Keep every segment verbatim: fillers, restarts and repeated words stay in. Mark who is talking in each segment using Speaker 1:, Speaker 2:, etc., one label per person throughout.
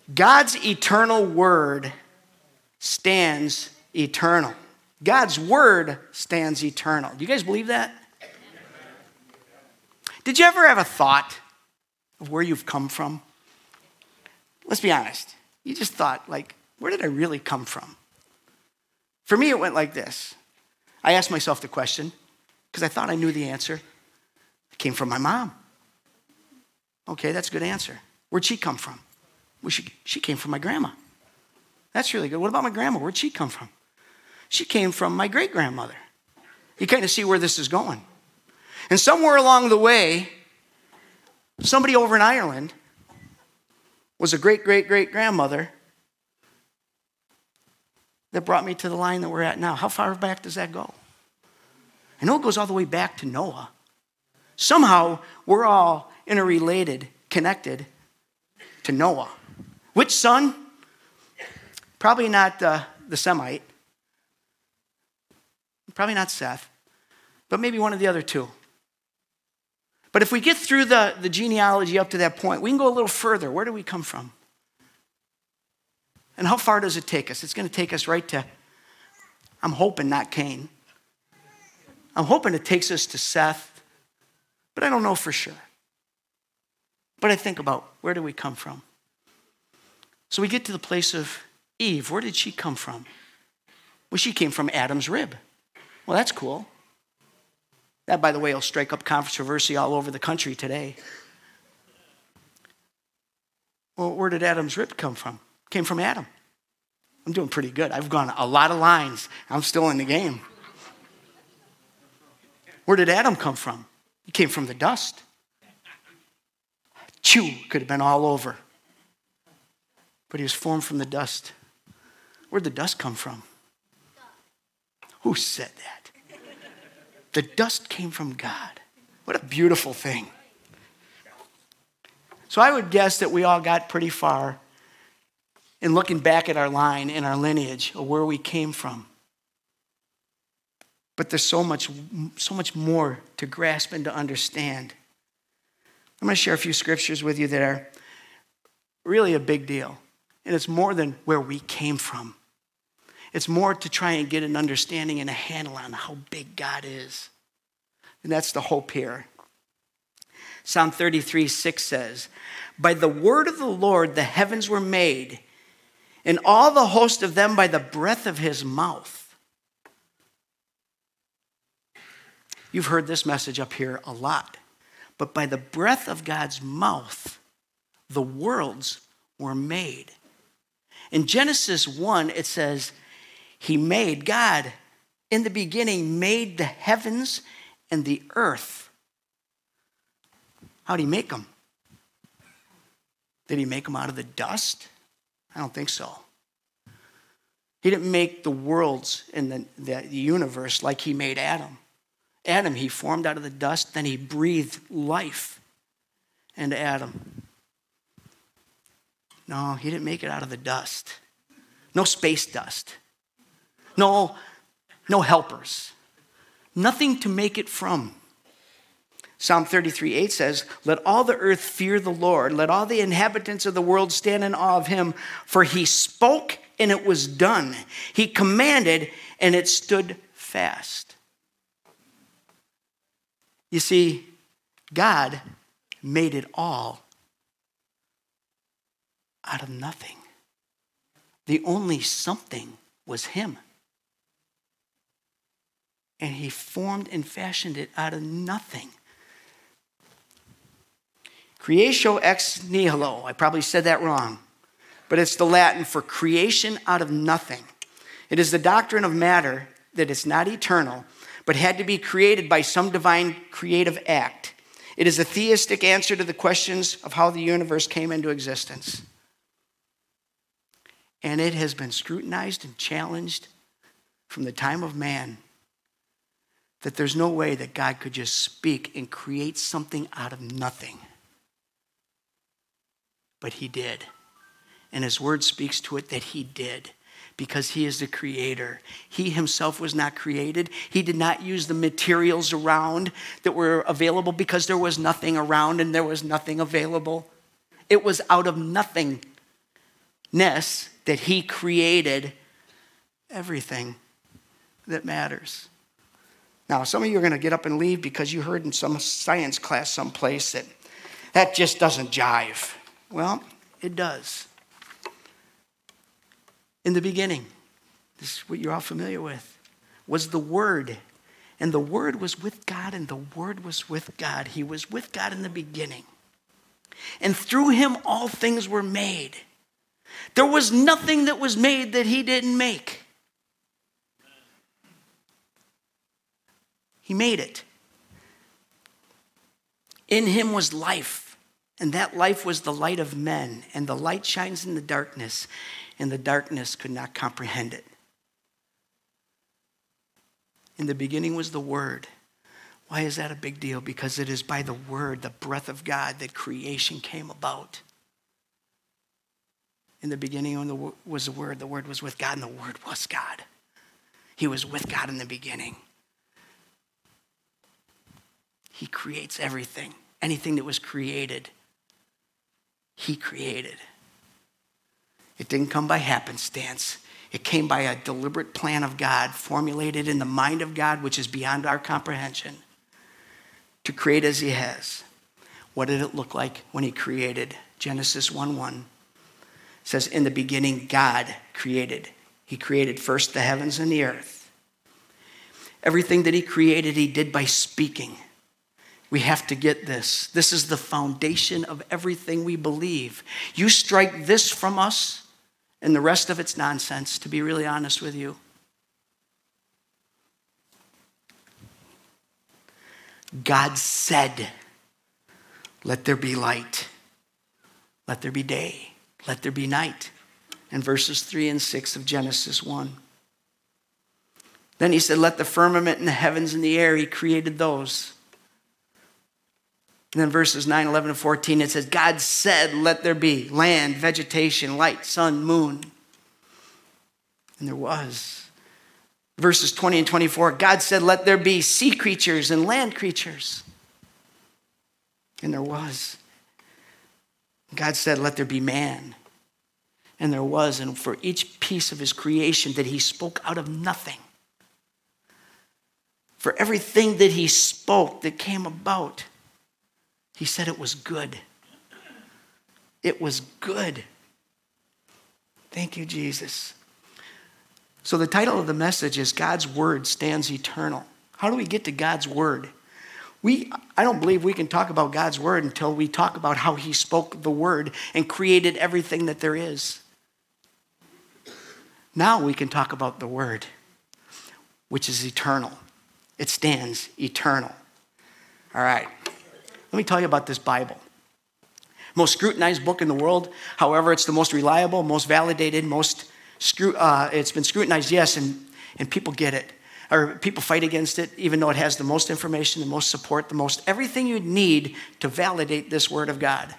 Speaker 1: God's eternal word stands eternal. God's word stands eternal. Do you guys believe that? Did you ever have a thought of where you've come from? Let's be honest. You just thought, like, where did I really come from? For me, it went like this. I asked myself the question because I thought I knew the answer. It came from my mom. Okay, that's a good answer. Where'd she come from? Well, she, she came from my grandma. That's really good. What about my grandma? Where'd she come from? She came from my great-grandmother. You kind of see where this is going. And somewhere along the way, somebody over in Ireland was a great-great-great-grandmother that brought me to the line that we're at now. How far back does that go? I know it goes all the way back to Noah. Somehow, we're all interrelated, connected to Noah. Which son? Probably not uh, the Semite. Probably not Seth. But maybe one of the other two. But if we get through the, the genealogy up to that point, we can go a little further. Where do we come from? And how far does it take us? It's going to take us right to, I'm hoping not Cain. I'm hoping it takes us to Seth, but I don't know for sure. But I think about, where do we come from? So we get to the place of Eve. Where did she come from? Well, she came from Adam's rib. Well, that's cool. That, by the way, will strike up controversy all over the country today. Well, where did Adam's rib come from? Came from Adam. I'm doing pretty good. I've gone a lot of lines. I'm still in the game. Where did Adam come from? He came from the dust. Chew could have been all over. But he was formed from the dust. Where'd the dust come from? Who said that? The dust came from God. What a beautiful thing. So I would guess that we all got pretty far in looking back at our line and our lineage of where we came from. But there's so much, so much more to grasp and to understand. I'm going to share a few scriptures with you that are really a big deal. And it's more than where we came from. It's more to try and get an understanding and a handle on how big God is. And that's the hope here. Psalm thirty-three six says, by the word of the Lord the heavens were made, and all the host of them by the breath of his mouth. You've heard this message up here a lot. But by the breath of God's mouth, the worlds were made. In Genesis one, it says, he made, God, in the beginning, made the heavens and the earth. How did he make them? Did he make them out of the dust? I don't think so. He didn't make the worlds and the, the, the universe like he made Adam. Adam, he formed out of the dust, then he breathed life into Adam. No, he didn't make it out of the dust. No space dust. No, no helpers. Nothing to make it from. Psalm thirty-three eight says, let all the earth fear the Lord. Let all the inhabitants of the world stand in awe of him. For he spoke and it was done. He commanded and it stood fast. You see, God made it all out of nothing. The only something was him. And he formed and fashioned it out of nothing. Creatio ex nihilo. I probably said that wrong. But it's the Latin for creation out of nothing. It is the doctrine of matter that is not eternal, but had to be created by some divine creative act. It is a theistic answer to the questions of how the universe came into existence. And it has been scrutinized and challenged from the time of man that there's no way that God could just speak and create something out of nothing. But he did. And his word speaks to it that he did, because he is the creator. He himself was not created. He did not use the materials around that were available because there was nothing around and there was nothing available. It was out of nothing that he created everything that matters. Now, some of you are going to get up and leave because you heard in some science class someplace that that just doesn't jive. Well, it does. In the beginning, this is what you're all familiar with, was the Word. And the Word was with God, and the Word was with God. He was with God in the beginning. And through him all things were made. There was nothing that was made that he didn't make. He made it. In him was life, and that life was the light of men, and the light shines in the darkness, and the darkness could not comprehend it. In the beginning was the Word. Why is that a big deal? Because it is by the Word, the breath of God, that creation came about. In the beginning was the Word. The Word was with God, and the Word was God. He was with God in the beginning. He creates everything. Anything that was created, he created. It didn't come by happenstance. It came by a deliberate plan of God, formulated in the mind of God, which is beyond our comprehension, to create as he has. What did it look like when he created? Genesis one one says, in the beginning, God created. He created first the heavens and the earth. Everything that he created, he did by speaking. We have to get this. This is the foundation of everything we believe. You strike this from us, and the rest of it's nonsense, to be really honest with you. God said, let there be light. Let there be day. Let there be night. In verses three and six of Genesis one. Then he said, let the firmament and the heavens and the air, he created those. And then verses nine, eleven, and fourteen, it says, God said, let there be land, vegetation, light, sun, moon. And there was. Verses twenty and twenty-four, God said, let there be sea creatures and land creatures. And there was. God said, let there be man. And there was. And for each piece of his creation that he spoke out of nothing, for everything that he spoke that came about, he said it was good. It was good. Thank you, Jesus. So the title of the message is God's Word Stands Eternal. How do we get to God's Word? We, I don't believe we can talk about God's Word until we talk about how he spoke the Word and created everything that there is. Now we can talk about the Word, which is eternal. It stands eternal. All right. Let me tell you about this Bible. Most scrutinized book in the world. However, it's the most reliable, most validated, most scru- uh, it's been scrutinized, yes, and, and people get it. Or people fight against it, even though it has the most information, the most support, the most everything you need to validate this Word of God.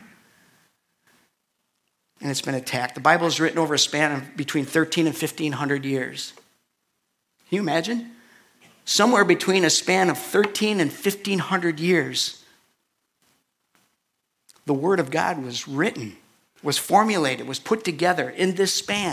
Speaker 1: And it's been attacked. The Bible is written over a span of between thirteen and fifteen hundred years. Can you imagine? Somewhere between a span of thirteen and fifteen hundred years, the Word of God was written, was formulated, was put together in this span.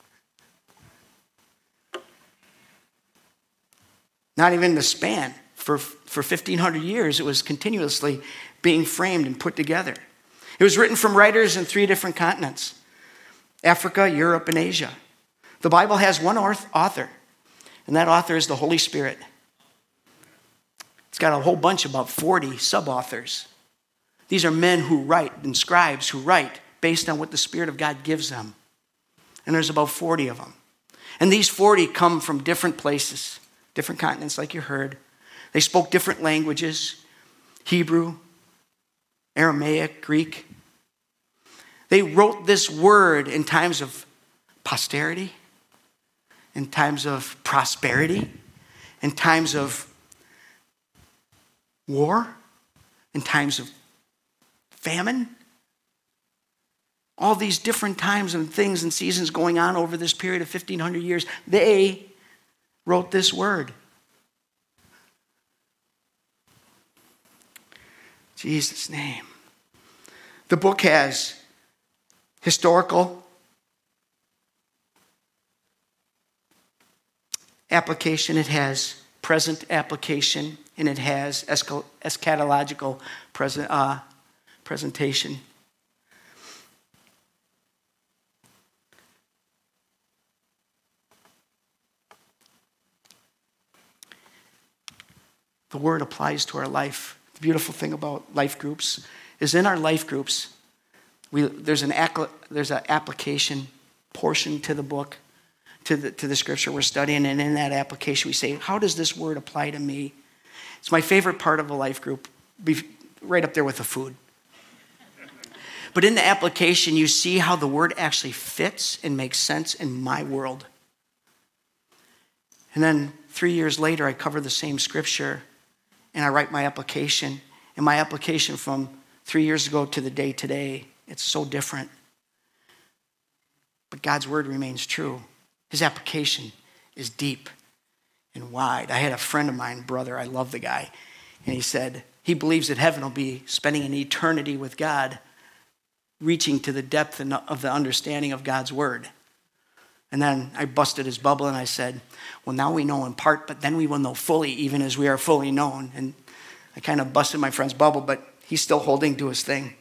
Speaker 1: Not even the span. For, for fifteen hundred years, it was continuously being framed and put together. It was written from writers in three different continents: Africa, Europe, and Asia. The Bible has one author, and that author is the Holy Spirit. It's got a whole bunch, about forty sub-authors. These are men who write and scribes who write based on what the Spirit of God gives them. And there's about forty of them. And these forty come from different places, different continents, like you heard. They spoke different languages: Hebrew, Aramaic, Greek. They wrote this word in times of posterity, in times of prosperity, in times of war, in times of famine. All these different times and things and seasons going on over this period of fifteen hundred years. They wrote this word. Jesus' name. The book has historical application, it has present application, and it has eschatological present, uh, presentation. The word applies to our life. The beautiful thing about life groups is in our life groups, we, there's an there's an application portion to the book, to the, to the scripture we're studying, and in that application we say, how does this word apply to me? It's my favorite part of a life group, right up there with the food. But in the application, you see how the word actually fits and makes sense in my world. And then three years later, I cover the same scripture, and I write my application. And my application from three years ago to the day today, it's so different. But God's word remains true. His application is deep and wide. I had a friend of mine, brother, I love the guy, and he said he believes that heaven will be spending an eternity with God, reaching to the depth of the understanding of God's word. And then I busted his bubble and I said, well, now we know in part, but then we will know fully, even as we are fully known. And I kind of busted my friend's bubble, but he's still holding to his thing.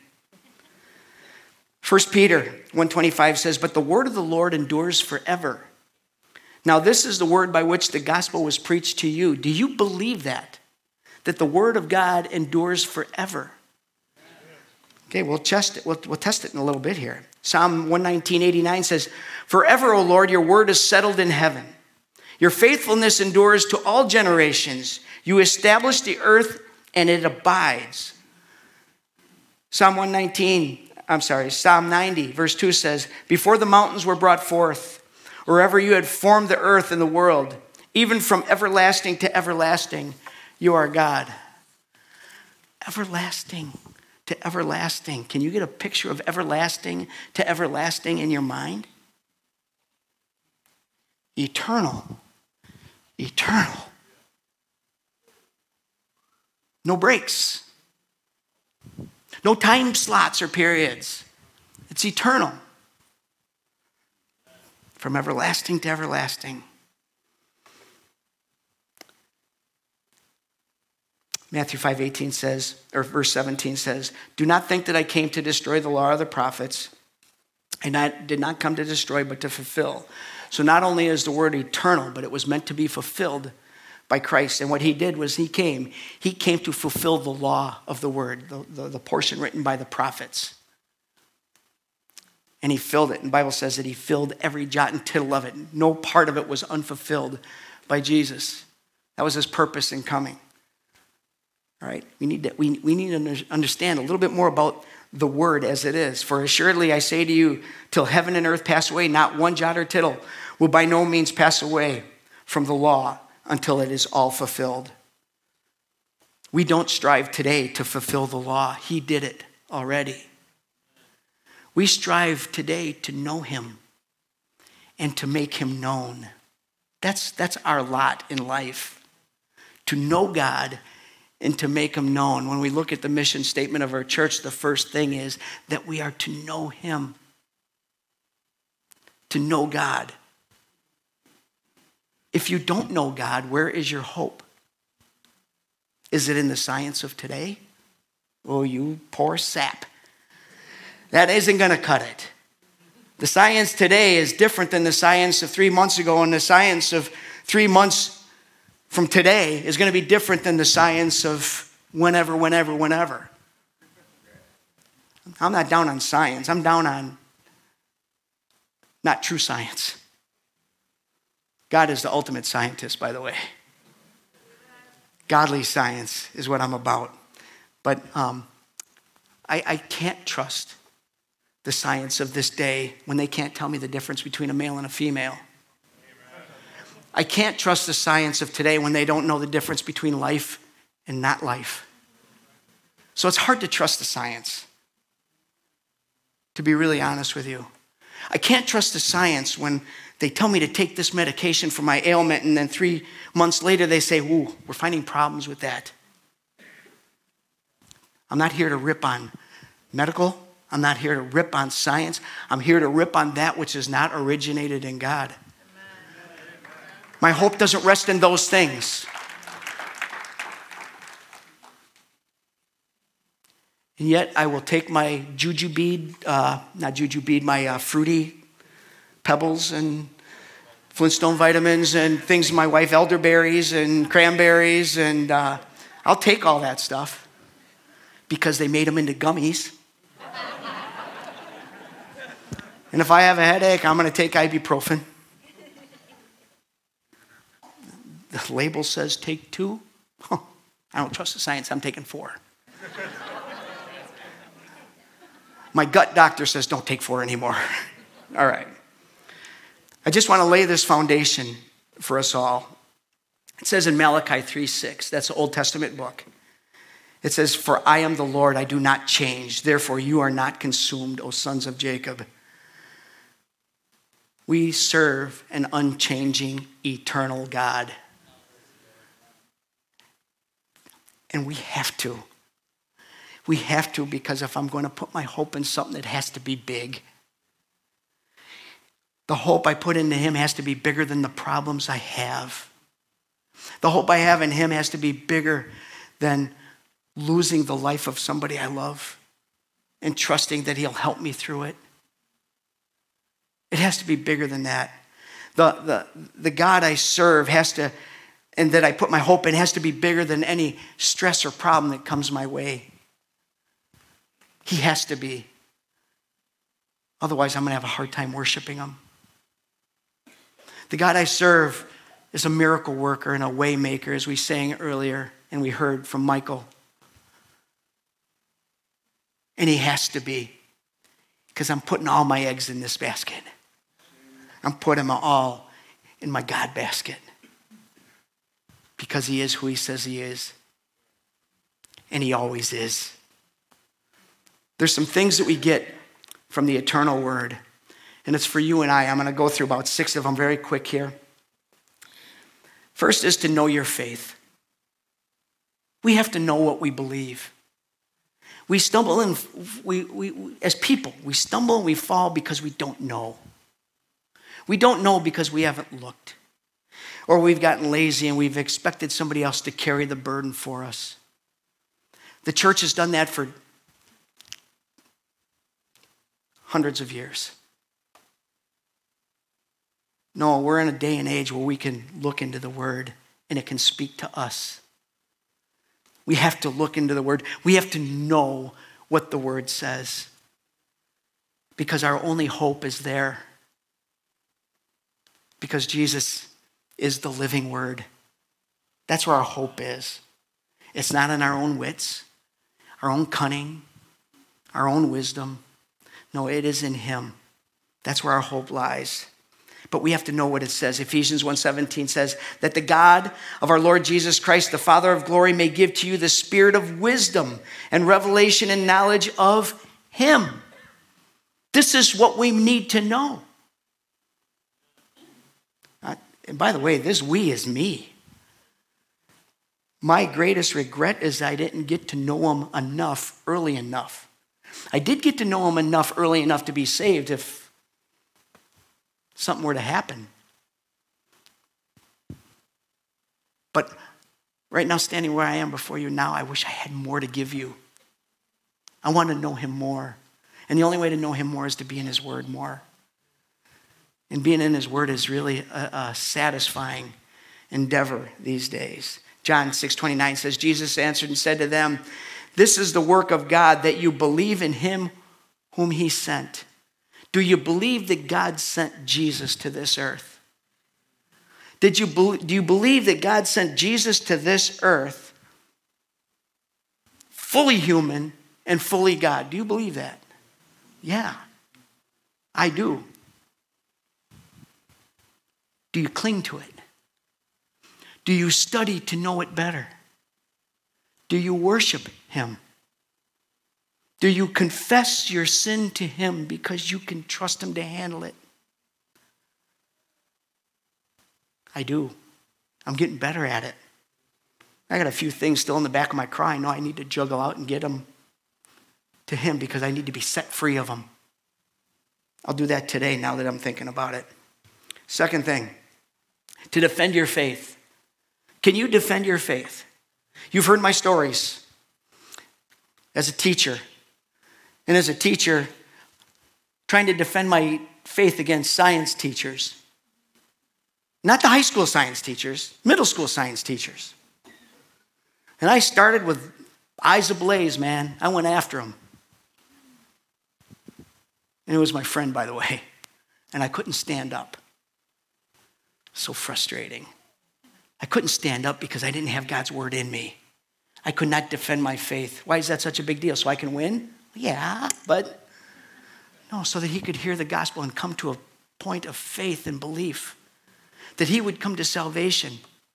Speaker 1: First Peter one twenty-five says, but the word of the Lord endures forever. Now this is the word by which the gospel was preached to you. Do you believe that? That the word of God endures forever? Okay, we'll test it. We'll, we'll test it in a little bit here. Psalm one nineteen, eighty-nine says, forever, O Lord, your word is settled in heaven. Your faithfulness endures to all generations. You establish the earth and it abides. Psalm one nineteen, I'm sorry, Psalm ninety, verse two says, before the mountains were brought forth, or ever you had formed the earth and the world, even from everlasting to everlasting, you are God. Everlasting to everlasting. Can you get a picture of everlasting to everlasting in your mind? Eternal. Eternal. No breaks. No time slots or periods. It's eternal. From everlasting to everlasting. Matthew five eighteen says, or verse seventeen says, do not think that I came to destroy the law or the prophets. And I did not come to destroy, but to fulfill. So not only is the word eternal, but it was meant to be fulfilled by Christ. And what he did was he came. He came to fulfill the law of the word, the, the, the portion written by the prophets. And he filled it. And the Bible says that he filled every jot and tittle of it. No part of it was unfulfilled by Jesus. That was his purpose in coming. All right, we need to, we, we need to understand a little bit more about the word as it is. For assuredly I say to you, till heaven and earth pass away, not one jot or tittle will by no means pass away from the law until it is all fulfilled. We don't strive today to fulfill the law. He did it already. We strive today to know him and to make him known. That's, that's our lot in life, to know God and to make him known. When we look at the mission statement of our church, the first thing is that we are to know him, to know God. If you don't know God, where is your hope? Is it in the science of today? Oh, you poor sap. That isn't going to cut it. The science today is different than the science of three months ago, and the science of three months from today is going to be different than the science of whenever, whenever, whenever. I'm not down on science. I'm down on not true science. God is the ultimate scientist, by the way. Godly science is what I'm about. But um, I, I can't trust the science of this day when they can't tell me the difference between a male and a female. I can't trust the science of today when they don't know the difference between life and not life. So it's hard to trust the science, to be really honest with you. I can't trust the science when they tell me to take this medication for my ailment, and then three months later they say, ooh, we're finding problems with that. I'm not here to rip on medical. I'm not here to rip on science. I'm here to rip on that which is not originated in God. My hope doesn't rest in those things. And yet I will take my juju bead, uh, not juju bead, my uh, fruity pebbles and Flintstone vitamins and things, my wife, elderberries and cranberries, and uh, I'll take all that stuff because they made them into gummies. And if I have a headache, I'm going to take ibuprofen. The label says take two. Huh. I don't trust the science. I'm taking four. My gut doctor says don't take four anymore. All right. I just want to lay this foundation for us all. It says in Malachi three six, that's an Old Testament book. It says, for I am the Lord, I do not change. Therefore you are not consumed, O sons of Jacob. We serve an unchanging, eternal God. And we have to. We have to, because if I'm going to put my hope in something, it has to be big. The hope I put into him has to be bigger than the problems I have. The hope I have in him has to be bigger than losing the life of somebody I love and trusting that he'll help me through it. It has to be bigger than that. The, the, the God I serve has to, and that I put my hope in, has to be bigger than any stress or problem that comes my way. He has to be. Otherwise, I'm going to have a hard time worshiping him. The God I serve is a miracle worker and a way maker, as we sang earlier and we heard from Michael. And he has to be, because I'm putting all my eggs in this basket. I'm putting them all in my God basket, because he is who he says he is, and he always is. There's some things that we get from the eternal word, and it's for you and I. I'm going to go through about six of them very quick here. First is to know your faith. We have to know what we believe. We stumble and we, we, we as people, we stumble and we fall because we don't know. We don't know because we haven't looked. Or we've gotten lazy and we've expected somebody else to carry the burden for us. The church has done that for hundreds of years. No, we're in a day and age where we can look into the word and it can speak to us. We have to look into the word. We have to know what the word says, because our only hope is there. Because Jesus is the living word. That's where our hope is. It's not in our own wits, our own cunning, our own wisdom. No, it is in him. That's where our hope lies. But we have to know what it says. Ephesians one seventeen says that the God of our Lord Jesus Christ, the Father of glory, may give to you the spirit of wisdom and revelation and knowledge of him. This is what we need to know. And by the way, this we is me. My greatest regret is I didn't get to know him enough early enough. I did get to know him enough early enough to be saved if something were to happen. But right now, standing where I am before you now, I wish I had more to give you. I want to know him more. And the only way to know him more is to be in his word more. And being in his word is really a, a satisfying endeavor these days. John six twenty-nine says, Jesus answered and said to them, this is the work of God, that you believe in him whom he sent. Do you believe that God sent Jesus to this earth? Did you be, do you believe that God sent Jesus to this earth, fully human and fully God? Do you believe that? Yeah, I do. Do you cling to it? Do you study to know it better? Do you worship him? Do you confess your sin to him because you can trust him to handle it? I do. I'm getting better at it. I got a few things still in the back of my car. I know I need to juggle out and get them to him because I need to be set free of them. I'll do that today now that I'm thinking about it. Second thing, to defend your faith. Can you defend your faith? You've heard my stories as a teacher. And as a teacher, trying to defend my faith against science teachers. Not the high school science teachers, middle school science teachers. And I started with eyes ablaze, man. I went after him. And it was my friend, by the way. And I couldn't stand up. So frustrating. I couldn't stand up because I didn't have God's word in me. I could not defend my faith. Why is that such a big deal? So I can win? Yeah, but no, so that he could hear the gospel and come to a point of faith and belief. That he would come to salvation.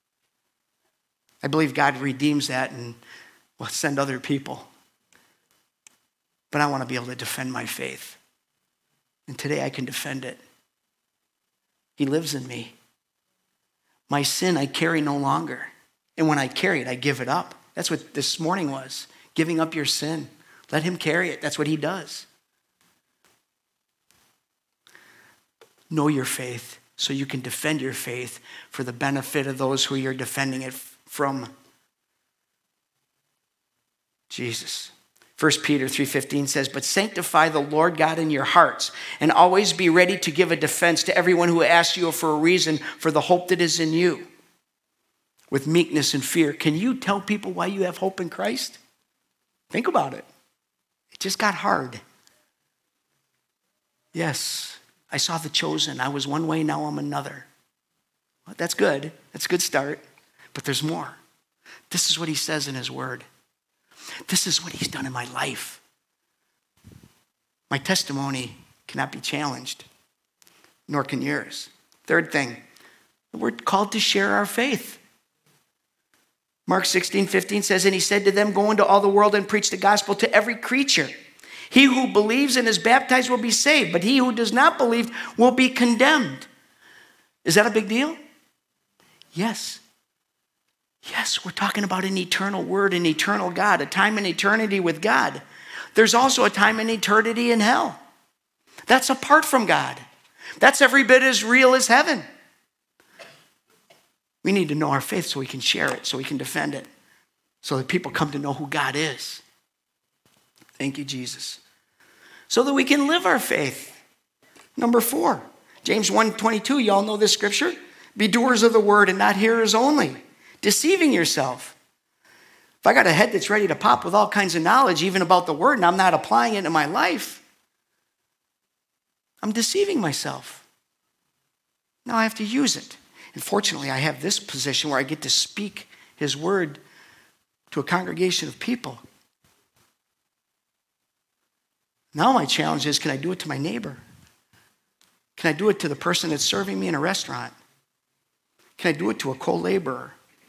Speaker 1: I believe God redeems that and will send other people. But I want to be able to defend my faith. And today I can defend it. He lives in me. My sin I carry no longer. And when I carry it, I give it up. That's what this morning was. Giving up your sin. Let him carry it. That's what he does. Know your faith so you can defend your faith for the benefit of those who you're defending it from. Jesus. First Peter three fifteen says, but sanctify the Lord God in your hearts and always be ready to give a defense to everyone who asks you for a reason for the hope that is in you with meekness and fear. Can you tell people why you have hope in Christ? Think about it. It just got hard. Yes, I saw The Chosen. I was one way, now I'm another. Well, that's good. That's a good start. But there's more. This is what he says in his word. This is what he's done in my life. My testimony cannot be challenged, nor can yours. Third thing, we're called to share our faith. Mark sixteen fifteen says, and he said to them, go into all the world and preach the gospel to every creature. He who believes and is baptized will be saved, but he who does not believe will be condemned. Is that a big deal? Yes. Yes, we're talking about an eternal word, an eternal God, a time in eternity with God. There's also a time in eternity in hell. That's apart from God. That's every bit as real as heaven. We need to know our faith so we can share it, so we can defend it, so that people come to know who God is. Thank you, Jesus. So that we can live our faith. Number four, James one twenty-two, you all know this scripture. Be doers of the word and not hearers only, deceiving yourself. If I got a head that's ready to pop with all kinds of knowledge, even about the word, and I'm not applying it in my life, I'm deceiving myself. Now I have to use it. And fortunately, I have this position where I get to speak his word to a congregation of people. Now my challenge is, can I do it to my neighbor? Can I do it to the person that's serving me in a restaurant? Can I do it to a co-laborer?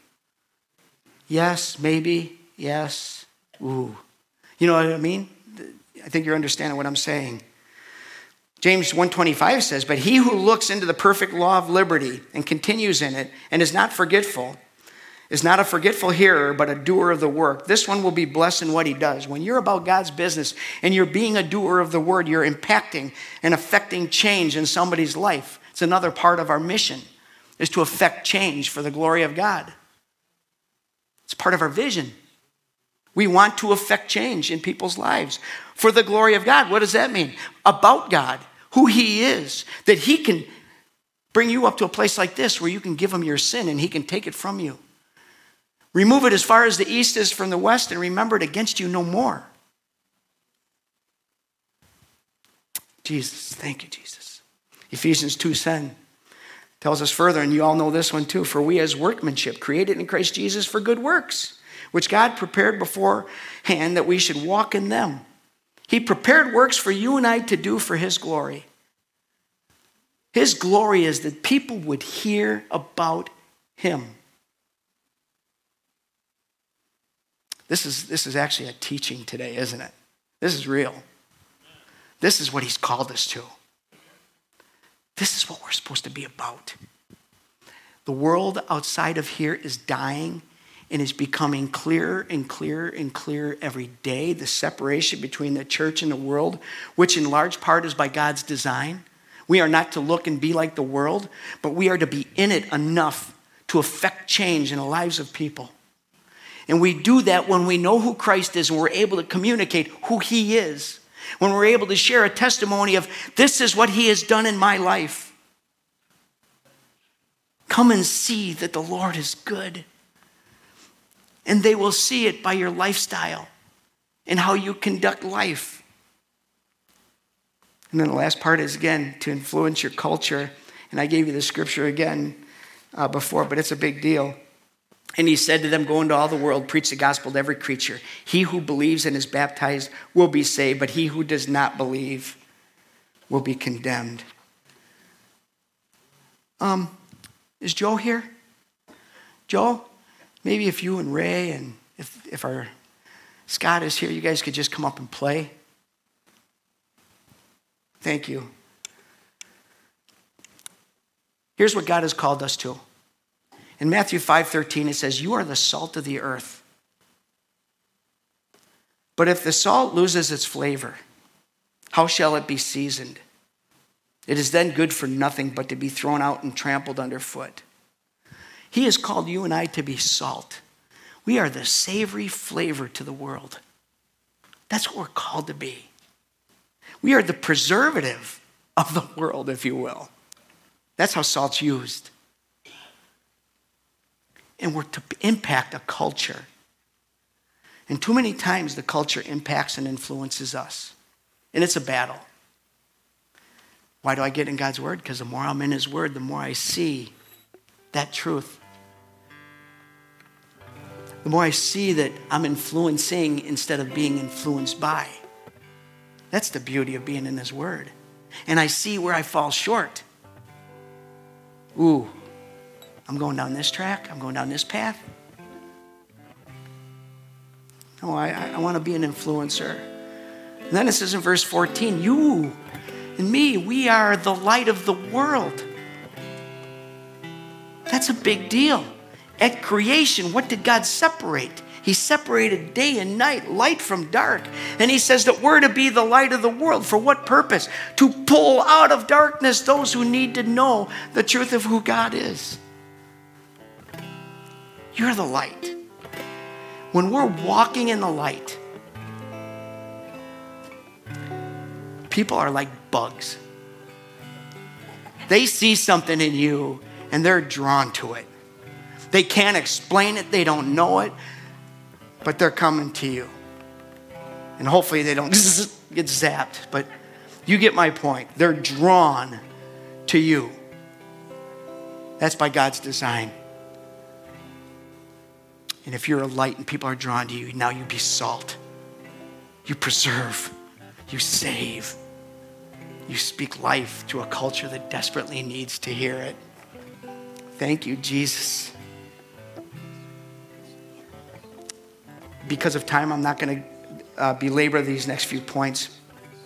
Speaker 1: Yes, maybe, yes, ooh. You know what I mean? I think you're understanding what I'm saying. James one twenty-five says, but he who looks into the perfect law of liberty and continues in it and is not forgetful, is not a forgetful hearer, but a doer of the work. This one will be blessed in what he does. When you're about God's business and you're being a doer of the word, you're impacting and affecting change in somebody's life. It's another part of our mission, is to affect change for the glory of God. It's part of our vision. We want to affect change in people's lives for the glory of God. What does that mean? About God, who he is, that he can bring you up to a place like this where you can give him your sin and he can take it from you. Remove it as far as the east is from the west and remember it against you no more. Jesus, thank you, Jesus. Ephesians two ten tells us further, and you all know this one too, for we as workmanship created in Christ Jesus for good works, which God prepared beforehand that we should walk in them. He prepared works for you and I to do for his glory. His glory is that people would hear about him. This is, this is actually a teaching today, isn't it? This is real. This is what he's called us to. This is what we're supposed to be about. The world outside of here is dying and is becoming clearer and clearer and clearer every day. The separation between the church and the world, which in large part is by God's design. We are not to look and be like the world, but we are to be in it enough to affect change in the lives of people. And we do that when we know who Christ is and we're able to communicate who he is. When we're able to share a testimony of, this is what he has done in my life. Come and see that the Lord is good. And they will see it by your lifestyle and how you conduct life. And then the last part is, again, to influence your culture. And I gave you the scripture again uh, before, but it's a big deal. And he said to them, go into all the world, preach the gospel to every creature. He who believes and is baptized will be saved, but he who does not believe will be condemned. Um, is Joe here? Joe, maybe if you and Ray and if, if our Scott is here, you guys could just come up and play. Thank you. Here's what God has called us to. In Matthew five thirteen, it says, you are the salt of the earth. But if the salt loses its flavor, how shall it be seasoned? It is then good for nothing but to be thrown out and trampled underfoot. He has called you and I to be salt. We are the savory flavor to the world. That's what we're called to be. We are the preservative of the world, if you will. That's how salt's used. And we're to impact a culture. And too many times the culture impacts and influences us. And it's a battle. Why do I get in God's word? Because the more I'm in his word, the more I see that truth. The more I see that I'm influencing instead of being influenced by. That's the beauty of being in his word. And I see where I fall short. Ooh. I'm going down this track. I'm going down this path. No, I, I want to be an influencer. And then it says in verse fourteen, you and me, we are the light of the world. That's a big deal. At creation, what did God separate? He separated day and night, light from dark. And he says that we're to be the light of the world. For what purpose? To pull out of darkness those who need to know the truth of who God is. You're the light. When we're walking in the light, people are like bugs. They see something in you and they're drawn to it. They can't explain it. They don't know it, but they're coming to you. And hopefully they don't get zapped, but you get my point. They're drawn to you. That's by God's design. And if you're a light and people are drawn to you, now you be salt. You preserve. You save. You speak life to a culture that desperately needs to hear it. Thank you, Jesus. Because of time, I'm not going to uh, belabor these next few points.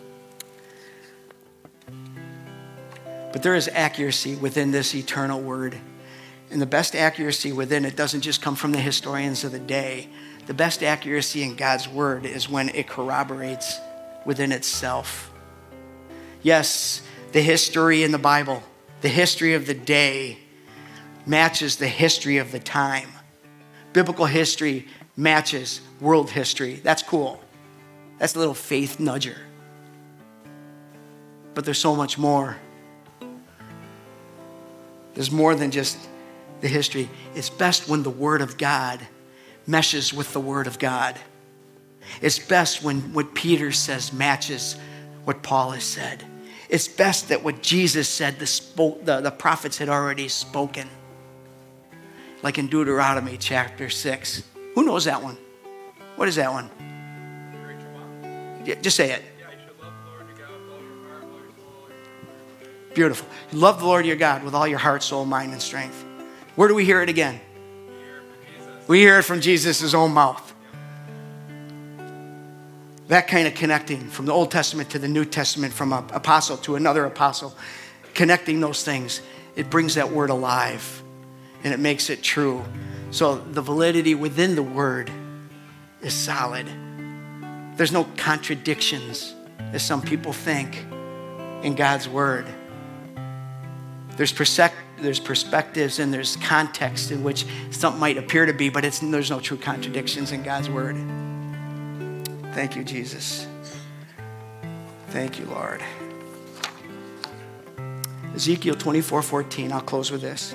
Speaker 1: But there is accuracy within this eternal word. And the best accuracy within it doesn't just come from the historians of the day. The best accuracy in God's word is when it corroborates within itself. Yes, the history in the Bible, the history of the day matches the history of the time. Biblical history matches world history. That's cool. That's a little faith nudger. But there's so much more. There's more than just the history. It's best when the word of God meshes with the word of God. It's best when what Peter says matches what Paul has said. It's best that what Jesus said, the, spoke, the, the prophets had already spoken. Like in Deuteronomy chapter six. Who knows that one? What is that one? Yeah, just say it. Beautiful. Love the Lord your God with all your heart, soul, mind, and strength. Where do we hear it again? We hear it from Jesus' own mouth. That kind of connecting from the Old Testament to the New Testament, from an apostle to another apostle, connecting those things, it brings that word alive and it makes it true. So the validity within the word is solid. There's no contradictions, as some people think, in God's word. There's, persec- there's perspectives and there's context in which something might appear to be, but it's, there's no true contradictions in God's word. Thank you, Jesus. Thank you, Lord. Ezekiel twenty-four fourteen, I'll close with this.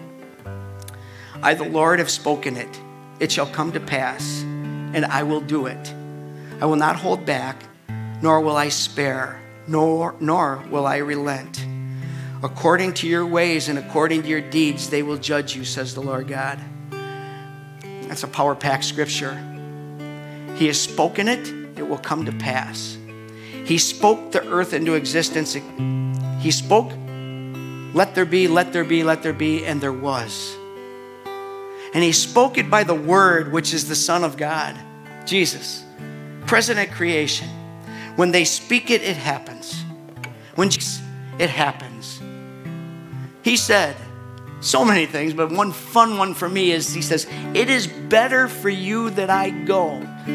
Speaker 1: I, the Lord, have spoken it. It shall come to pass, and I will do it. I will not hold back, nor will I spare, nor, nor will I relent. According to your ways and according to your deeds, they will judge you, says the Lord God. That's a power-packed scripture. He has spoken it, it will come to pass. He spoke the earth into existence. He spoke, let there be, let there be, let there be, and there was. And he spoke it by the word, which is the Son of God, Jesus, present at creation. When they speak it, it happens. When it happens. He said so many things, but one fun one for me is he says, it is better for you that I go.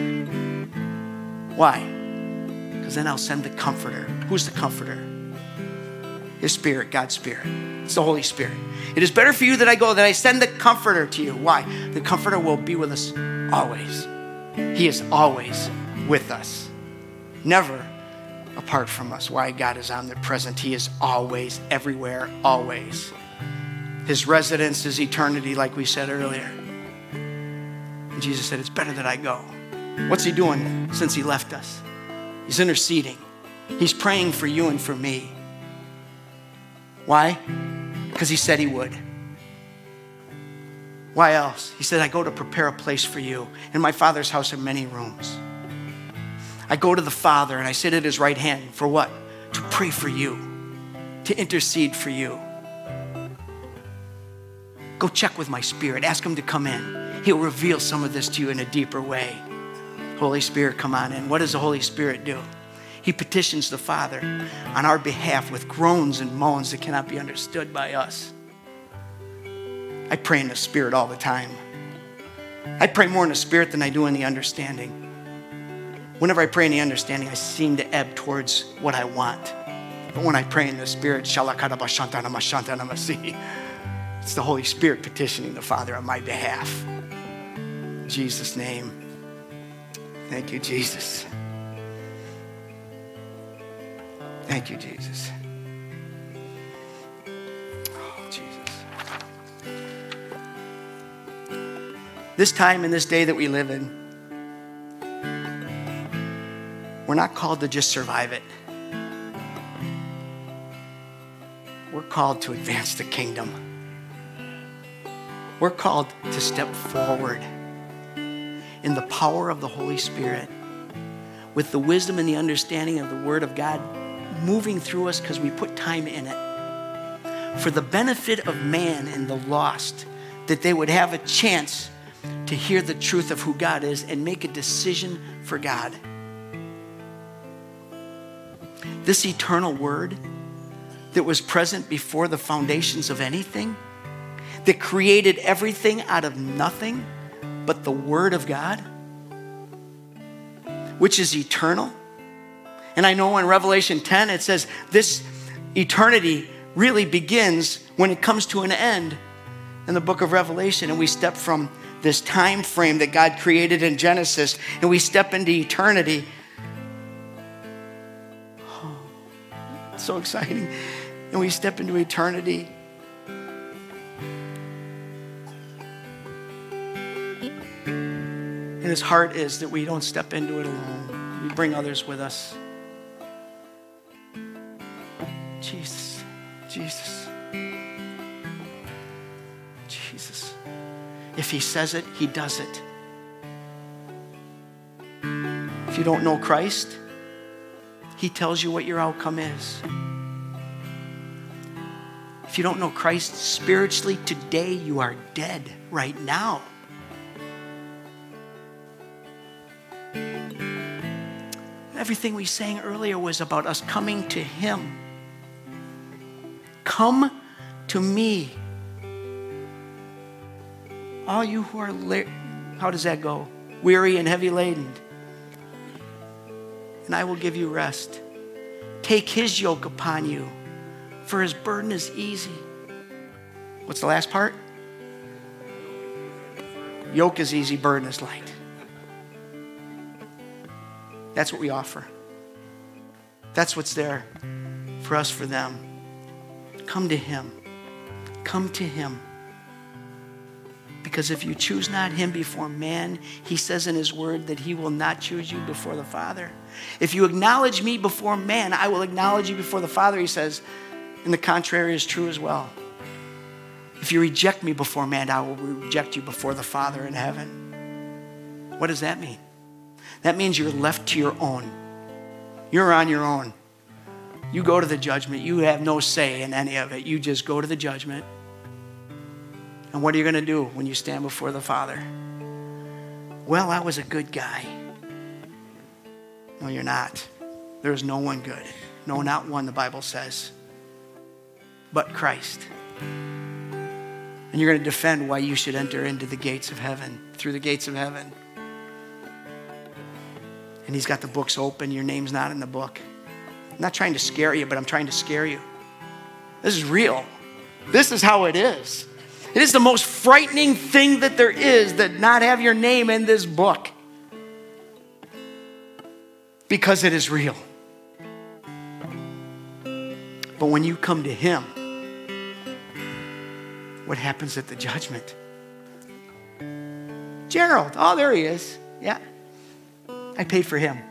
Speaker 1: Why? Because then I'll send the comforter. Who's the comforter? His Spirit, God's Spirit. It's the Holy Spirit. It is better for you that I go, that I send the comforter to you. Why? The comforter will be with us always. He is always with us. Never apart from us. Why? God is omnipresent. He is always, everywhere, always. His residence is eternity, like we said earlier. And Jesus said, it's better that I go. What's he doing since he left us? He's interceding. He's praying for you and for me. Why? Because he said he would. Why else? He said, I go to prepare a place for you. In my Father's house are many rooms. I go to the Father and I sit at his right hand for what? To pray for you, to intercede for you. Go check with my Spirit. Ask him to come in. He'll reveal some of this to you in a deeper way. Holy Spirit, come on in. What does the Holy Spirit do? He petitions the Father on our behalf with groans and moans that cannot be understood by us. I pray in the Spirit all the time. I pray more in the Spirit than I do in the understanding. Whenever I pray in the understanding, I seem to ebb towards what I want. But when I pray in the Spirit, it's the Holy Spirit petitioning the Father on my behalf. In Jesus' name. Thank you, Jesus. Thank you, Jesus. Oh, Jesus. This time in this day that we live in, we're not called to just survive it. We're called to advance the kingdom. We're called to step forward in the power of the Holy Spirit with the wisdom and the understanding of the Word of God moving through us because we put time in it for the benefit of man and the lost, that they would have a chance to hear the truth of who God is and make a decision for God. This eternal Word that was present before the foundations of anything, that created everything out of nothing but the Word of God, which is eternal. And I know in Revelation ten it says this eternity really begins when it comes to an end in the book of Revelation, and we step from this time frame that God created in Genesis and we step into eternity. Oh, it's so exciting. And we step into eternity. And his heart is that we don't step into it alone. We bring others with us. Jesus, Jesus, Jesus. If he says it, he does it. If you don't know Christ, he tells you what your outcome is. If you don't know Christ spiritually, today you are dead right now. Everything we sang earlier was about us coming to him. Come to me. All you who are, la- how does that go? Weary and heavy laden. And I will give you rest. Take his yoke upon you, for his burden is easy What's the last part? Yoke is easy, burden is light. That's what we offer. That's what's there for us, for them. Come to him. Come to him. Because if you choose not him before man, he says in his word that he will not choose you before the Father. If you acknowledge me before man, I will acknowledge you before the Father, he says. And the contrary is true as well. If you reject me before man, I will reject you before the Father in heaven. What does that mean? That means you're left to your own. You're on your own. You go to the judgment. You have no say in any of it. You just go to the judgment. And what are you going to do when you stand before the Father? Well, I was a good guy. No, you're not. There is no one good. No, not one, the Bible says. But Christ. And you're going to defend why you should enter into the gates of heaven, through the gates of heaven. And he's got the books open. Your name's not in the book. I'm not trying to scare you, but I'm trying to scare you. This is real. This is how it is. It is the most frightening thing that there is, that not have your name in this book. Because it is real. But when you come to him, what happens at the judgment? Gerald, oh, there he is. Yeah. I paid for him.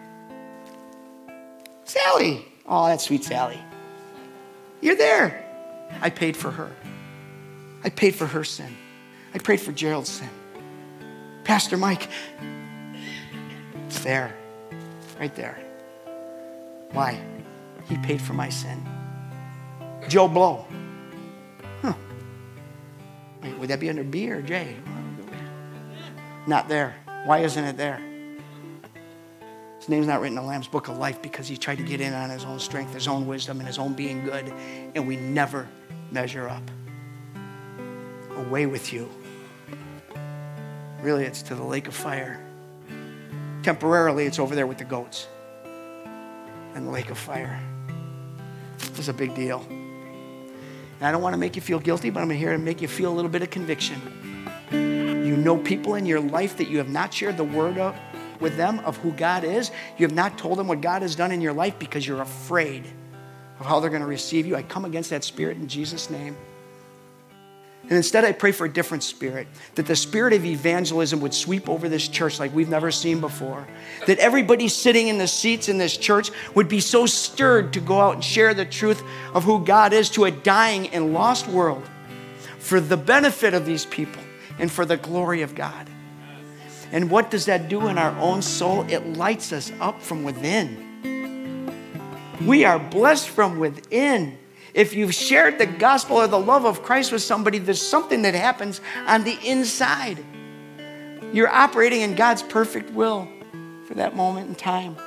Speaker 1: Sally, oh, that's sweet Sally. You're there. I paid for her. I paid for her sin. I prayed for Gerald's sin. Pastor Mike, it's there, right there. Why? He paid for my sin. Joe Blow. Huh. Wait, would that be under B or J? Not there. Why isn't it there? His name's not written in the Lamb's Book of Life because he tried to get in on his own strength, his own wisdom, and his own being good, and we never measure up. Away with you. Really, it's to the lake of fire. Temporarily, it's over there with the goats and the lake of fire. It's a big deal. And I don't want to make you feel guilty, but I'm here to make you feel a little bit of conviction. You know people in your life that you have not shared the word of, with them of who God is. You have not told them what God has done in your life because you're afraid of how they're going to receive you. I come against that spirit in Jesus' name. And instead, I pray for a different spirit, that the spirit of evangelism would sweep over this church like we've never seen before. That everybody sitting in the seats in this church would be so stirred to go out and share the truth of who God is to a dying and lost world for the benefit of these people and for the glory of God. And what does that do in our own soul? It lights us up from within. We are blessed from within. If you've shared the gospel or the love of Christ with somebody, there's something that happens on the inside. You're operating in God's perfect will for that moment in time.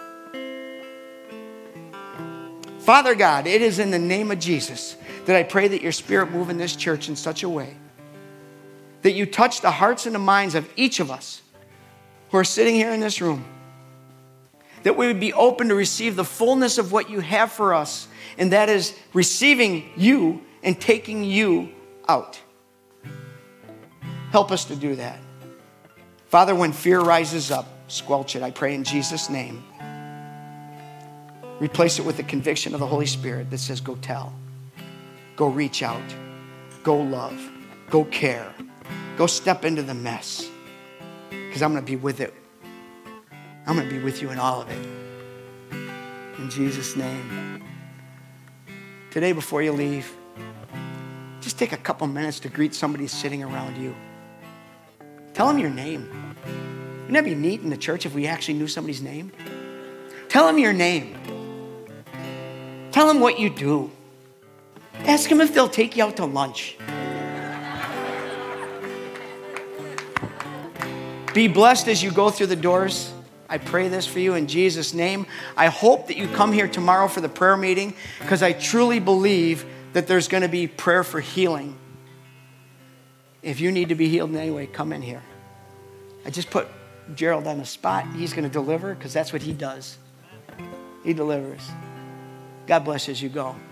Speaker 1: Father God, it is in the name of Jesus that I pray that your spirit move in this church in such a way that you touch the hearts and the minds of each of us who are sitting here in this room, that we would be open to receive the fullness of what you have for us, and that is receiving you and taking you out. Help us to do that. Father, when fear rises up, squelch it, I pray in Jesus' name. Replace it with the conviction of the Holy Spirit that says, go tell, go reach out, go love, go care, go step into the mess. Because I'm going to be with it. I'm going to be with you in all of it. In Jesus' name. Today, before you leave, just take a couple minutes to greet somebody sitting around you. Tell them your name. Wouldn't that be neat in the church if we actually knew somebody's name? Tell them your name. Tell them what you do. Ask them if they'll take you out to lunch. Be blessed as you go through the doors. I pray this for you in Jesus' name. I hope that you come here tomorrow for the prayer meeting because I truly believe that there's going to be prayer for healing. If you need to be healed in any way, come in here. I just put Gerald on the spot. He's going to deliver because that's what he does. He delivers. God bless you as you go.